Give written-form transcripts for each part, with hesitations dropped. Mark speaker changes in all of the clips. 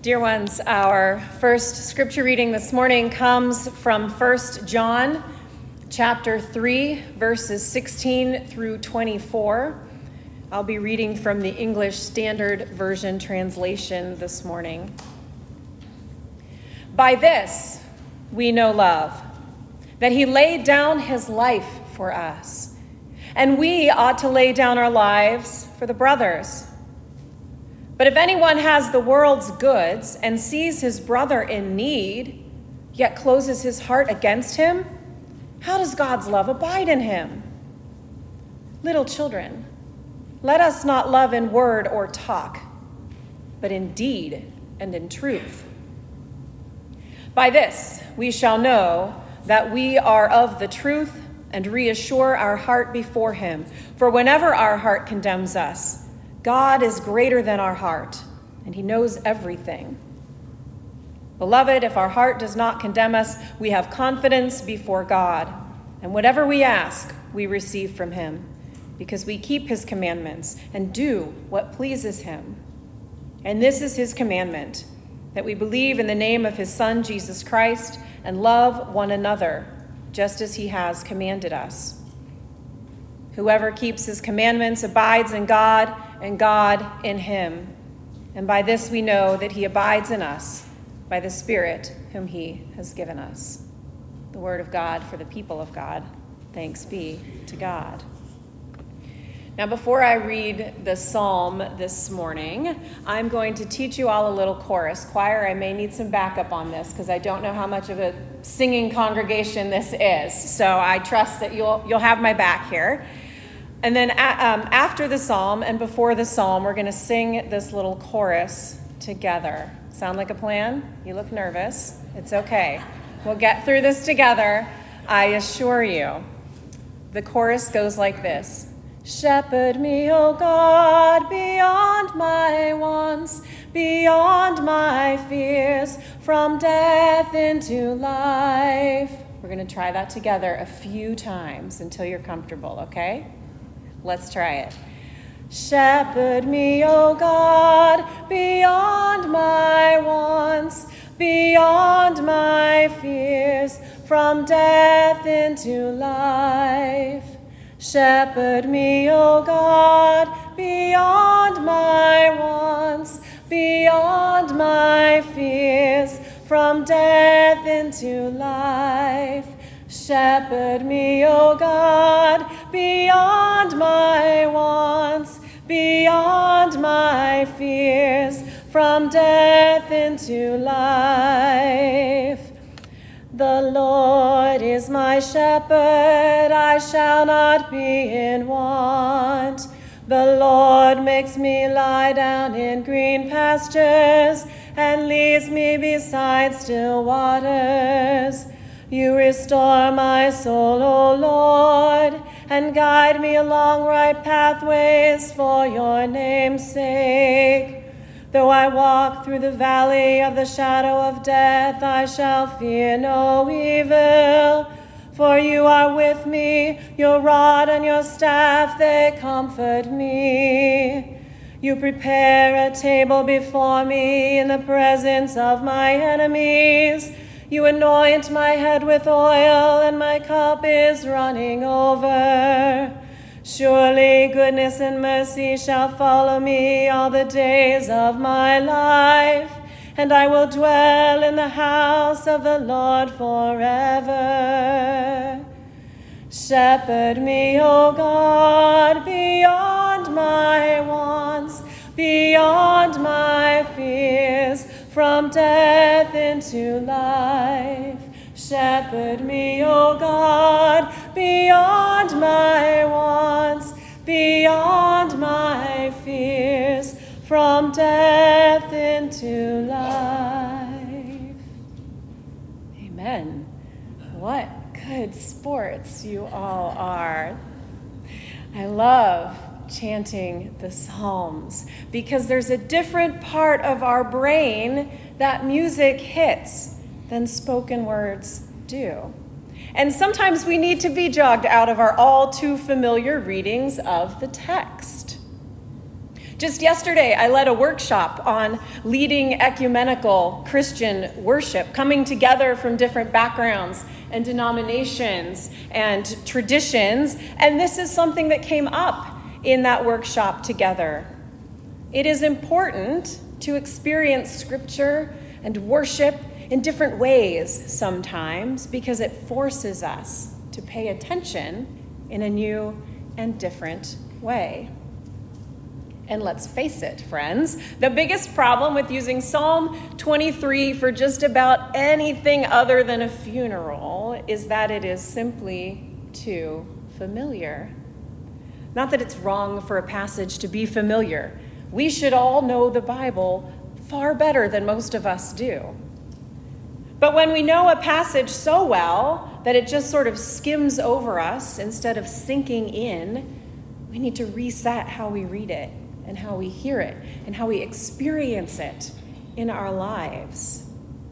Speaker 1: Dear ones, our first scripture reading this morning comes from 1 John chapter 3, verses 16 through 24. I'll be reading from the English Standard Version translation this morning. By this we know love, that he laid down his life for us, and we ought to lay down our lives for the brothers. But if anyone has the world's goods and sees his brother in need, yet closes his heart against him, how does God's love abide in him? Little children, let us not love in word or talk, but in deed and in truth. By this we shall know that we are of the truth and reassure our heart before him. For whenever our heart condemns us, God is greater than our heart, and he knows everything. Beloved, if our heart does not condemn us, we have confidence before God, and whatever we ask, we receive from him, because we keep his commandments and do what pleases him. And this is his commandment, that we believe in the name of his Son, Jesus Christ, and love one another, just as he has commanded us. Whoever keeps his commandments abides in God, and God in him. And by this we know that he abides in us, by the Spirit whom he has given us. The word of God for the people of God. Thanks be to God. Now, before I read the psalm this morning, I'm going to teach you all a little chorus. Choir, I may need some backup on this because I don't know how much of a singing congregation this is. So I trust that you'll have my back here. And then after the psalm and before the psalm, we're going to sing this little chorus together. Sound like a plan? You look nervous. It's okay. We'll get through this together, I assure you. The chorus goes like this. Shepherd me, O God, beyond my wants, beyond my fears, from death into life. We're going to try that together a few times until you're comfortable, okay? Let's try it. Shepherd me, O God, beyond my wants, beyond my fears, from death into life. Shepherd me, O God, beyond my wants, beyond my fears, from death into life. Shepherd me, O God, beyond my wants, beyond my fears, from death into life. The Lord is my shepherd, I shall not be in want. The Lord makes me lie down in green pastures and leads me beside still waters. You restore my soul, O Lord, and guide me along right pathways for your name's sake. Though I walk through the valley of the shadow of death, I shall fear no evil. For you are with me, your rod and your staff, they comfort me. You prepare a table before me in the presence of my enemies. You anoint my head with oil, and my cup is running over. Surely goodness and mercy shall follow me all the days of my life, and I will dwell in the house of the Lord forever. Shepherd me, O God, beyond my wants, beyond my fears, from death into life. Shepherd me, O God, beyond my wants, beyond my fears, from death into life. Amen. What good sports you all are. I love chanting the Psalms because there's a different part of our brain that music hits than spoken words do. And sometimes we need to be jogged out of our all too familiar readings of the text. Just yesterday, I led a workshop on leading ecumenical Christian worship, coming together from different backgrounds and denominations and traditions, and this is something that came up in that workshop together. It is important to experience Scripture and worship in different ways sometimes because it forces us to pay attention in a new and different way. And let's face it, friends, the biggest problem with using Psalm 23 for just about anything other than a funeral is that it is simply too familiar. Not that it's wrong for a passage to be familiar. We should all know the Bible far better than most of us do. But when we know a passage so well that it just sort of skims over us instead of sinking in, we need to reset how we read it and how we hear it and how we experience it in our lives.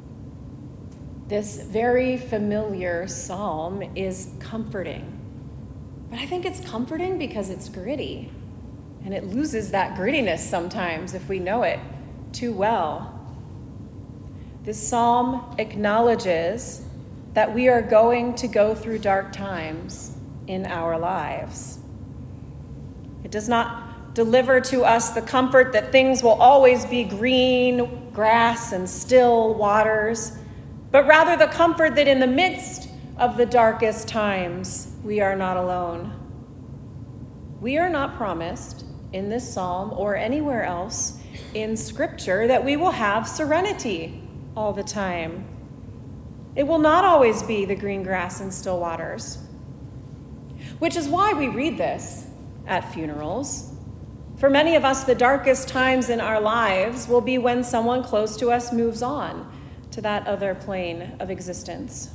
Speaker 1: This very familiar psalm is comforting. But I think it's comforting because it's gritty. And it loses that grittiness sometimes if we know it too well. This psalm acknowledges that we are going to go through dark times in our lives. It does not deliver to us the comfort that things will always be green grass and still waters, but rather the comfort that in the midst of the darkest times, we are not alone. We are not promised in this psalm or anywhere else in Scripture that we will have serenity all the time. It will not always be the green grass and still waters, which is why we read this at funerals. For many of us, the darkest times in our lives will be when someone close to us moves on to that other plane of existence.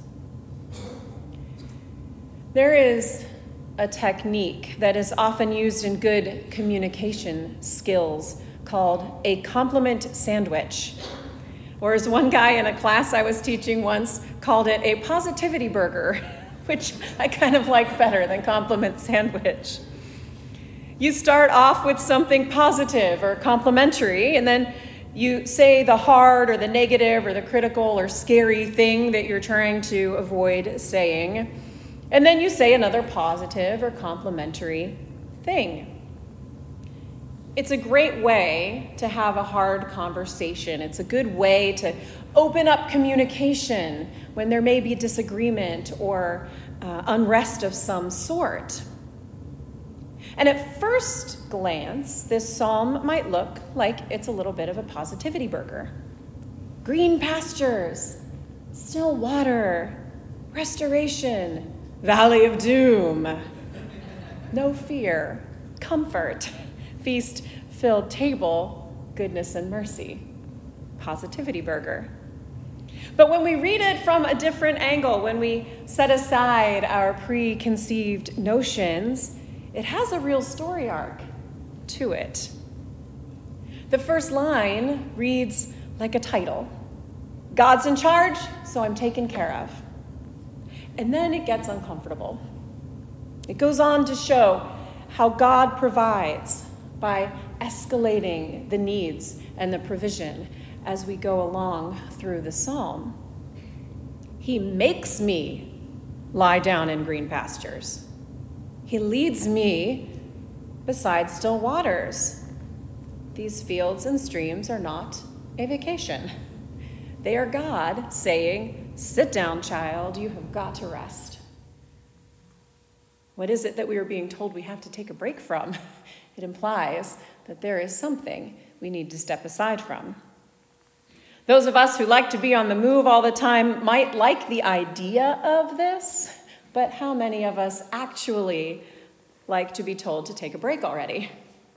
Speaker 1: There is a technique that is often used in good communication skills called a compliment sandwich. Or as one guy in a class I was teaching once called it, a positivity burger, which I kind of like better than compliment sandwich. You start off with something positive or complimentary, and then you say the hard or the negative or the critical or scary thing that you're trying to avoid saying. And then you say another positive or complimentary thing. It's a great way to have a hard conversation. It's a good way to open up communication when there may be disagreement or unrest of some sort. And at first glance, this psalm might look like it's a little bit of a positivity burger. Green pastures, still water, restoration, valley of doom, no fear, comfort, feast-filled table, goodness and mercy, positivity burger. But when we read it from a different angle, when we set aside our preconceived notions, it has a real story arc to it. The first line reads like a title. God's in charge, so I'm taken care of. And then it gets uncomfortable. It goes on to show how God provides by escalating the needs and the provision as we go along through the psalm. He makes me lie down in green pastures. He leads me beside still waters. These fields and streams are not a vacation. They are God saying, sit down, child, you have got to rest. What is it that we are being told we have to take a break from? It implies that there is something we need to step aside from. Those of us who like to be on the move all the time might like the idea of this, but how many of us actually like to be told to take a break already?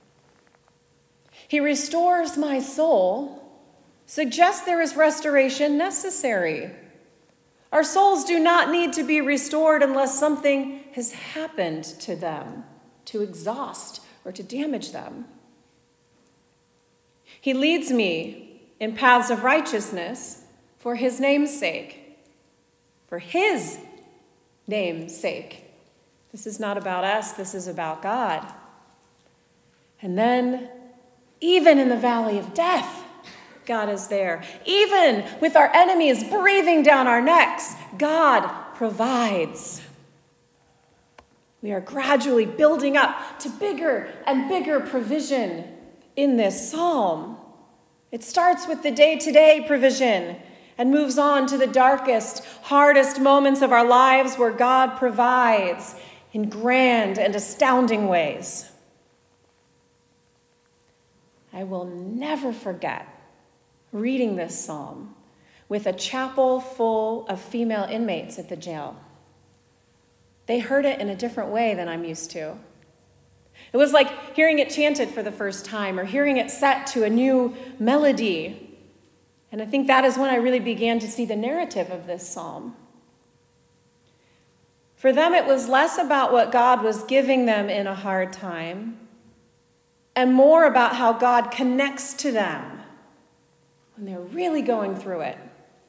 Speaker 1: He restores my soul suggests there is restoration necessary. Our souls do not need to be restored unless something has happened to them to exhaust or to damage them. He leads me in paths of righteousness for his name's sake. For his name's sake. This is not about us, this is about God. And then Even in the valley of death, God is there. Even with our enemies breathing down our necks, God provides. We are gradually building up to bigger and bigger provision in this psalm. It starts with the day-to-day provision and moves on to the darkest, hardest moments of our lives where God provides in grand and astounding ways. I will never forget reading this psalm with a chapel full of female inmates at the jail. They heard it in a different way than I'm used to. It was like hearing it chanted for the first time or hearing it set to a new melody. And I think that is when I really began to see the narrative of this psalm. For them, it was less about what God was giving them in a hard time and more about how God connects to them when they're really going through it.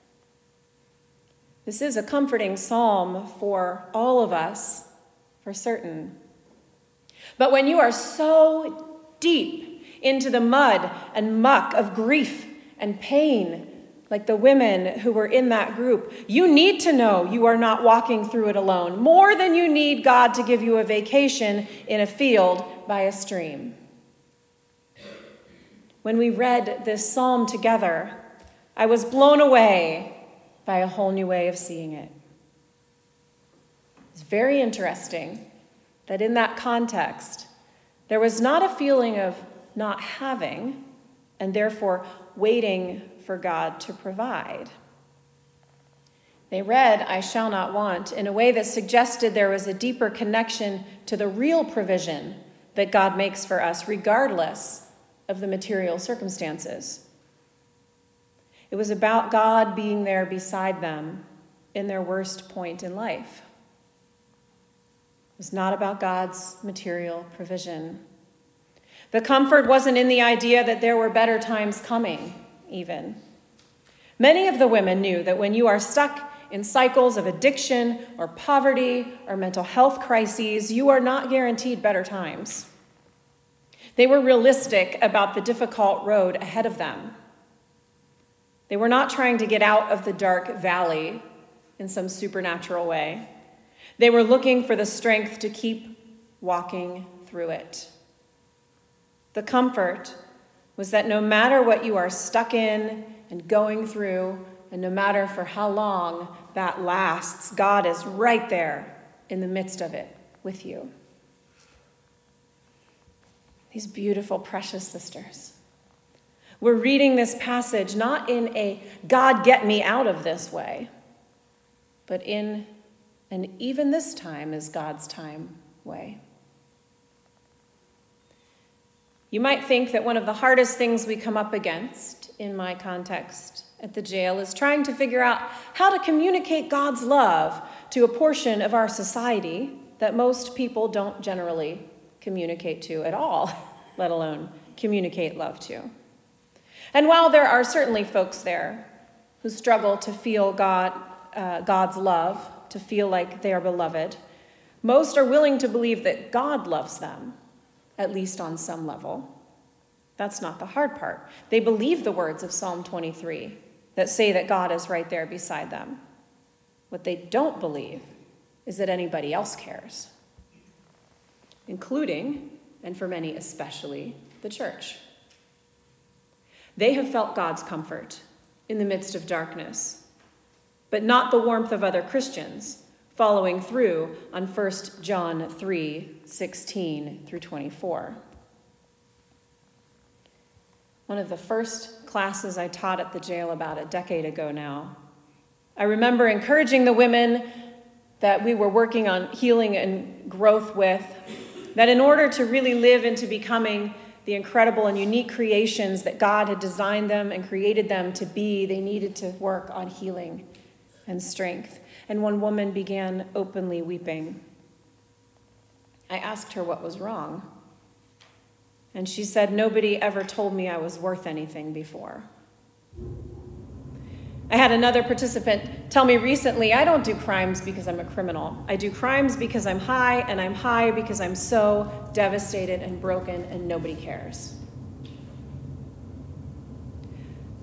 Speaker 1: This is a comforting psalm for all of us, for certain. But when you are so deep into the mud and muck of grief and pain, like the women who were in that group, you need to know you are not walking through it alone, more than you need God to give you a vacation in a field by a stream. When we read this psalm together, I was blown away by a whole new way of seeing it. It's very interesting that in that context, there was not a feeling of not having and therefore waiting for God to provide. They read, "I shall not want," in a way that suggested there was a deeper connection to the real provision that God makes for us, regardless of the material circumstances. It was about God being there beside them in their worst point in life. It was not about God's material provision. The comfort wasn't in the idea that there were better times coming, even. Many of the women knew that when you are stuck in cycles of addiction or poverty or mental health crises, you are not guaranteed better times. They were realistic about the difficult road ahead of them. They were not trying to get out of the dark valley in some supernatural way. They were looking for the strength to keep walking through it. The comfort was that no matter what you are stuck in and going through, and no matter for how long that lasts, God is right there in the midst of it with you. These beautiful, precious sisters. We're reading this passage not in a God get me out of this way, but in an even this time is God's time way. You might think that one of the hardest things we come up against in my context at the jail is trying to figure out how to communicate God's love to a portion of our society that most people don't generally communicate to at all, let alone communicate love to. And while there are certainly folks there who struggle to feel God's love, to feel like they are beloved, most are willing to believe that God loves them, at least on some level. That's not the hard part. They believe the words of Psalm 23 that say that God is right there beside them. What they don't believe is that anybody else cares, including, and for many especially, the church. They have felt God's comfort in the midst of darkness, but not the warmth of other Christians, following through on 1 John 3:16 through 24. One of the first classes I taught at the jail about a decade ago now, I remember encouraging the women that we were working on healing and growth with, that in order to really live into becoming the incredible and unique creations that God had designed them and created them to be, they needed to work on healing and strength. And one woman began openly weeping. I asked her what was wrong. And she said, "Nobody ever told me I was worth anything before." I had another participant tell me recently, "I don't do crimes because I'm a criminal. I do crimes because I'm high, and I'm high because I'm so devastated and broken, and nobody cares."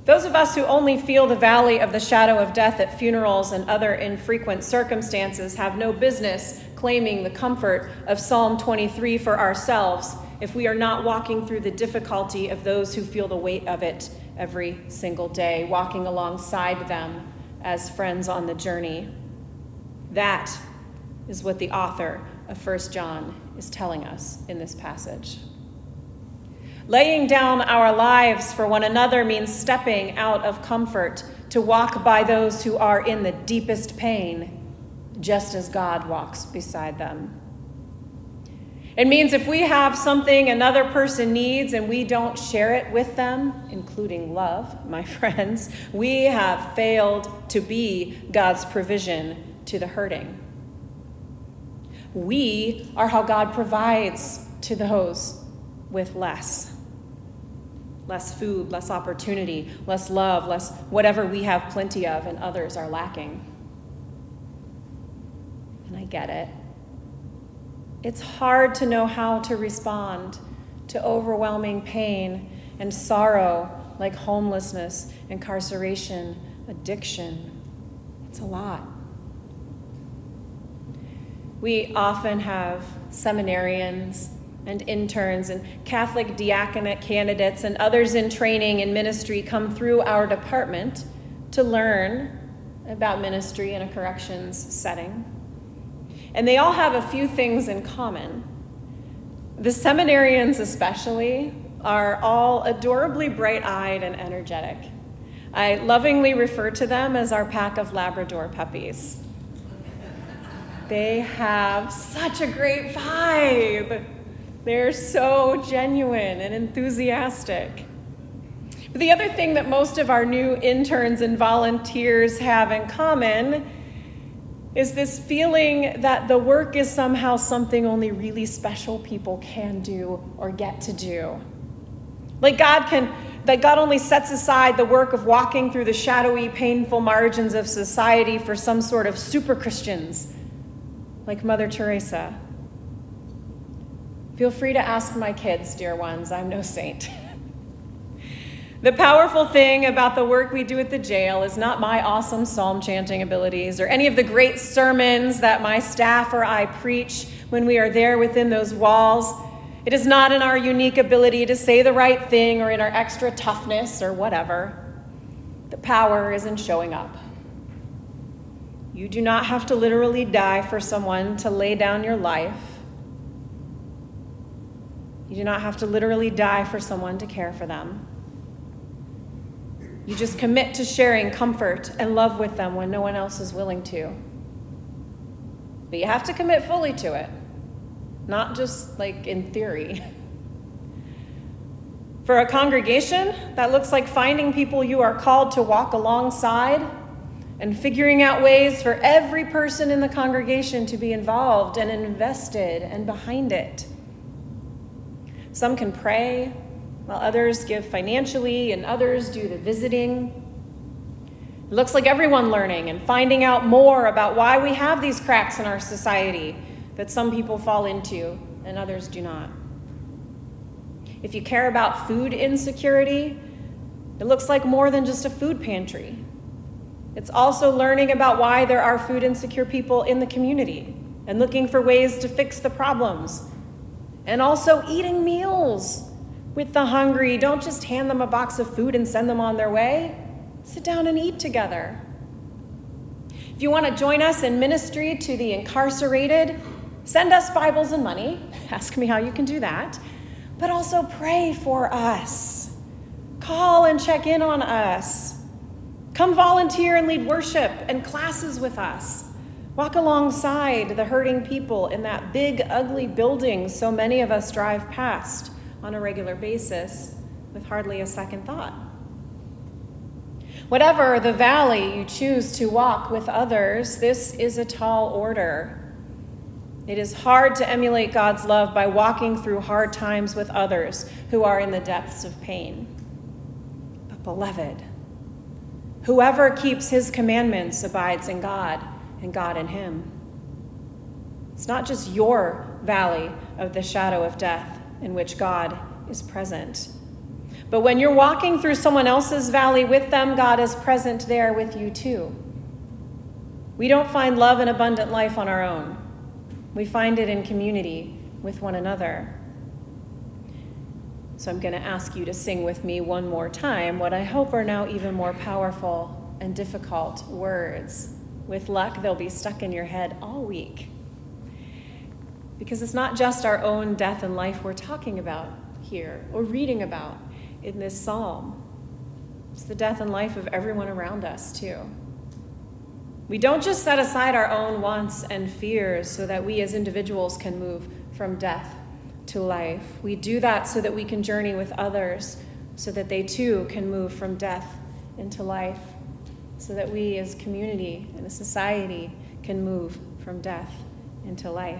Speaker 1: Those of us who only feel the valley of the shadow of death at funerals and other infrequent circumstances have no business claiming the comfort of Psalm 23 for ourselves if we are not walking through the difficulty of those who feel the weight of it every single day, walking alongside them as friends on the journey. That is what the author of 1 John is telling us in this passage. Laying down our lives for one another means stepping out of comfort to walk by those who are in the deepest pain, just as God walks beside them. It means if we have something another person needs and we don't share it with them, including love, my friends, we have failed to be God's provision to the hurting. We are how God provides to those with less food, less opportunity, less love, less whatever we have plenty of and others are lacking. And I get it. It's hard to know how to respond to overwhelming pain and sorrow like homelessness, incarceration, addiction. It's a lot. We often have seminarians and interns and Catholic diaconate candidates and others in training in ministry come through our department to learn about ministry in a corrections setting. And they all have a few things in common. The seminarians especially are all adorably bright-eyed and energetic. I lovingly refer to them as our pack of Labrador puppies. They have such a great vibe. They're so genuine and enthusiastic. But the other thing that most of our new interns and volunteers have in common is this feeling that the work is somehow something only really special people can do or get to do. Like God only sets aside the work of walking through the shadowy, painful margins of society for some sort of super Christians, like Mother Teresa. Feel free to ask my kids, dear ones. I'm no saint. The powerful thing about the work we do at the jail is not my awesome psalm chanting abilities or any of the great sermons that my staff or I preach when we are there within those walls. It is not in our unique ability to say the right thing or in our extra toughness or whatever. The power is in showing up. You do not have to literally die for someone to lay down your life. You do not have to literally die for someone to care for them. You just commit to sharing comfort and love with them when no one else is willing to. But you have to commit fully to it, not just like in theory. For a congregation, that looks like finding people you are called to walk alongside and figuring out ways for every person in the congregation to be involved and invested and behind it. Some can pray, while others give financially and others do the visiting. It looks like everyone learning and finding out more about why we have these cracks in our society that some people fall into and others do not. If you care about food insecurity, it looks like more than just a food pantry. It's also learning about why there are food insecure people in the community and looking for ways to fix the problems. And also eating meals with the hungry. Don't just hand them a box of food and send them on their way. Sit down and eat together. If you want to join us in ministry to the incarcerated, send us Bibles and money. Ask me how you can do that. But also pray for us. Call and check in on us. Come volunteer and lead worship and classes with us. Walk alongside the hurting people in that big, ugly building so many of us drive past on a regular basis with hardly a second thought. Whatever the valley you choose to walk with others, this is a tall order. It is hard to emulate God's love by walking through hard times with others who are in the depths of pain. But beloved, whoever keeps his commandments abides in God, and God in him. It's not just your valley of the shadow of death in which God is present, But when you're walking through someone else's valley with them, God is present there with you too. We don't find love and abundant life on our own. We find it in community with one another. So I'm going to ask you to sing with me one more time what I hope are now even more powerful and difficult words. With luck, they'll be stuck in your head all week. Because it's not just our own death and life we're talking about here or reading about in this psalm. It's the death and life of everyone around us too. We don't just set aside our own wants and fears so that we as individuals can move from death to life. We do that so that we can journey with others, so that they too can move from death into life, so that we as community and a society can move from death into life.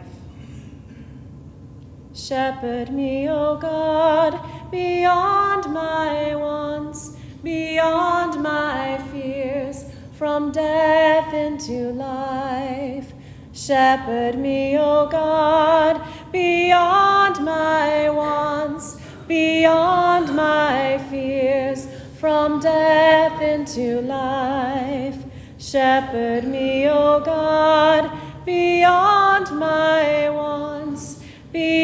Speaker 1: Shepherd me, O God, beyond my wants, beyond my fears, from death into life. Shepherd me, O God, beyond my wants, beyond my fears, from death into life. Shepherd me, O God, beyond my wants,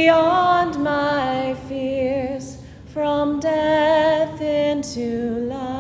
Speaker 1: beyond my fears, from death into life.